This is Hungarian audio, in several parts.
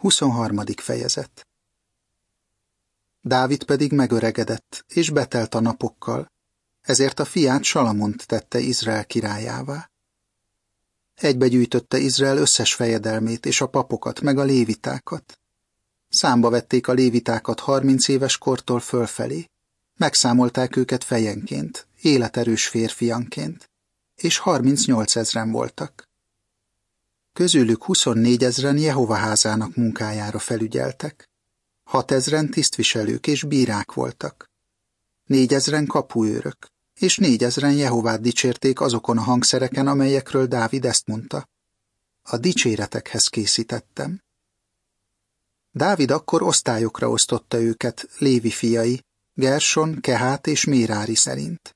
23. fejezet. Dávid pedig megöregedett, és betelt a napokkal, ezért a fiát Salamont tette Izrael királyává. Egybegyűjtötte Izrael összes fejedelmét és a papokat, meg a lévitákat. Számba vették a lévitákat 30 éves kortól fölfelé, megszámolták őket fejenként, életerős férfianként, és 38 000 voltak. Közülük 24 000 Jehova házának munkájára felügyeltek. 6 000 tisztviselők és bírák voltak. 4 000 kapuőrök, és 4 000 Jehovát dicsérték azokon a hangszereken, amelyekről Dávid ezt mondta: a dicséretekhez készítettem. Dávid akkor osztályokra osztotta őket, Lévi fiai, Gerson, Kehát és Mérári szerint.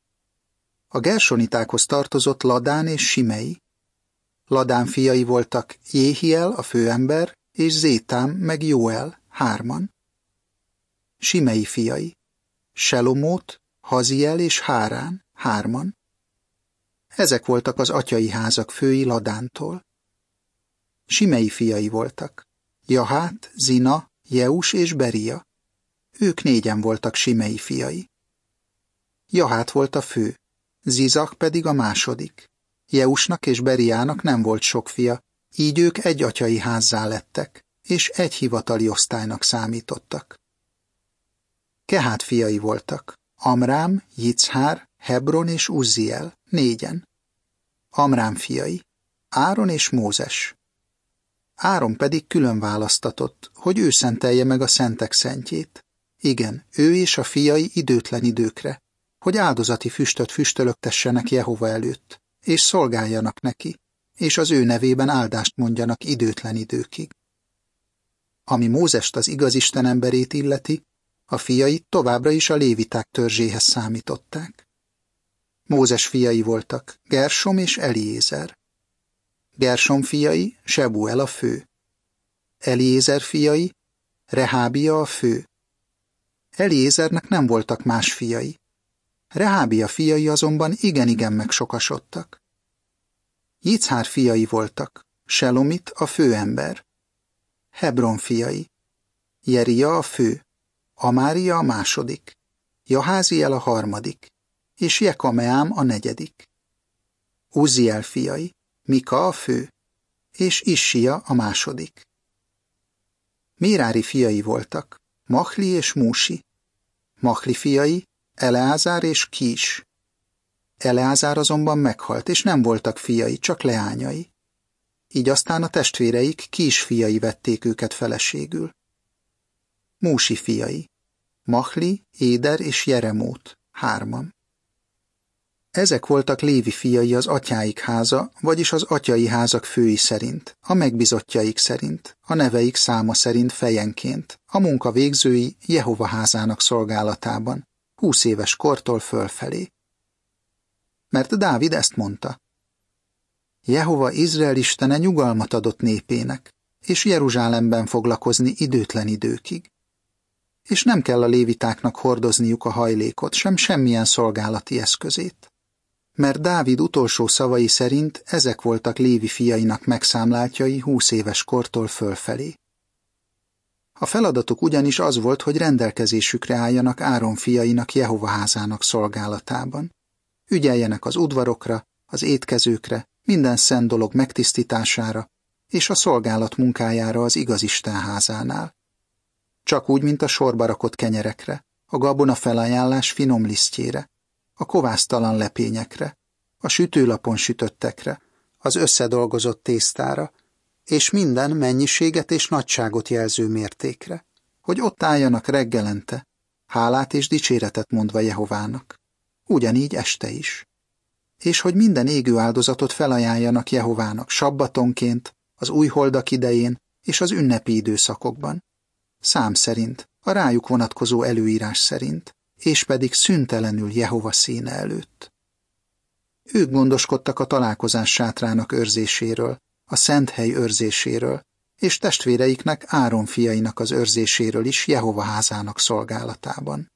A gersonitákhoz tartozott Ladán és Simei. Ladán fiai voltak Jéhiel, a főember, és Zétám meg Jóel, 3. Simei fiai, Selomót, Haziel és Hárán, 3. Ezek voltak az atyai házak fői Ladántól. Simei fiai voltak Jahát, Zina, Jeus és Beria. Ők 4 voltak Simei fiai. Jahát volt a fő, Zizak pedig a második. Jeusnak és Beriának nem volt sok fia, így ők egy atyai házzá lettek, és egy hivatali osztálynak számítottak. Kehát fiai voltak Amrám, Jicchár, Hebron és Uzziel, 4. Amrám fiai, Áron és Mózes. Áron pedig külön választatott, hogy ő szentelje meg a szentek szentjét. Igen, ő és a fiai időtlen időkre, hogy áldozati füstöt füstölögtessenek Jehova előtt, és szolgáljanak neki, és az ő nevében áldást mondjanak időtlen időkig. Ami Mózest, az igaz Isten emberét illeti, a fiai továbbra is a léviták törzséhez számították. Mózes fiai voltak Gersom és Eliézer. Gersom fiai, Sebuel a fő. Eliézer fiai, Rehábia a fő. Eliézernek nem voltak más fiai. Rehábia fiai azonban igen megsokasodtak. Jicchár fiai voltak, Selomit a főember. Hebron fiai, Jeria a fő, Amária a második, Jaháziel a 3. és Jekameám a 4. Uzziel fiai, Mika a fő, és Issia a második. Mérári fiai voltak, Mahli és Músi. Mahli fiai, Eleázár és Kís. Eleázár azonban meghalt, és nem voltak fiai, csak leányai. Így aztán a testvéreik Kís fiai vették őket feleségül. Músi fiai, Mahli, Éder és Jeremót, 3. Ezek voltak Lévi fiai az atyáik háza, vagyis az atyai házak fői szerint, a megbízottjaik szerint, a neveik száma szerint fejenként, a munkavégzői Jehova házának szolgálatában, 20 éves kortól fölfelé. Mert Dávid ezt mondta: Jehova Izrael istene nyugalmat adott népének, és Jeruzsálemben fog lakozni időtlen időkig. És nem kell a lévitáknak hordozniuk a hajlékot, sem semmilyen szolgálati eszközét. Mert Dávid utolsó szavai szerint ezek voltak Lévi fiainak megszámláltjai 20 éves kortól fölfelé. A feladatuk ugyanis az volt, hogy rendelkezésükre álljanak Áron fiainak Jehova házának szolgálatában. Ügyeljenek az udvarokra, az étkezőkre, minden szent dolog megtisztítására, és a szolgálat munkájára az igaz Isten házánál. Csak úgy, mint a sorba rakott kenyerekre, a gabona felajánlás finom lisztjére, a kovásztalan lepényekre, a sütőlapon sütöttekre, az összedolgozott tésztára, és minden mennyiséget és nagyságot jelző mértékre, hogy ott álljanak reggelente, hálát és dicséretet mondva Jehovának. Ugyanígy este is. És hogy minden égő áldozatot felajánljanak Jehovának sabbatonként, az új holdak idején és az ünnepi időszakokban. Szám szerint, a rájuk vonatkozó előírás szerint, és pedig szüntelenül Jehova színe előtt. Ők gondoskodtak a találkozás sátrának őrzéséről, a szent hely őrzéséről, és testvéreiknek, Áron fiainak az őrzéséről is Jehova házának szolgálatában.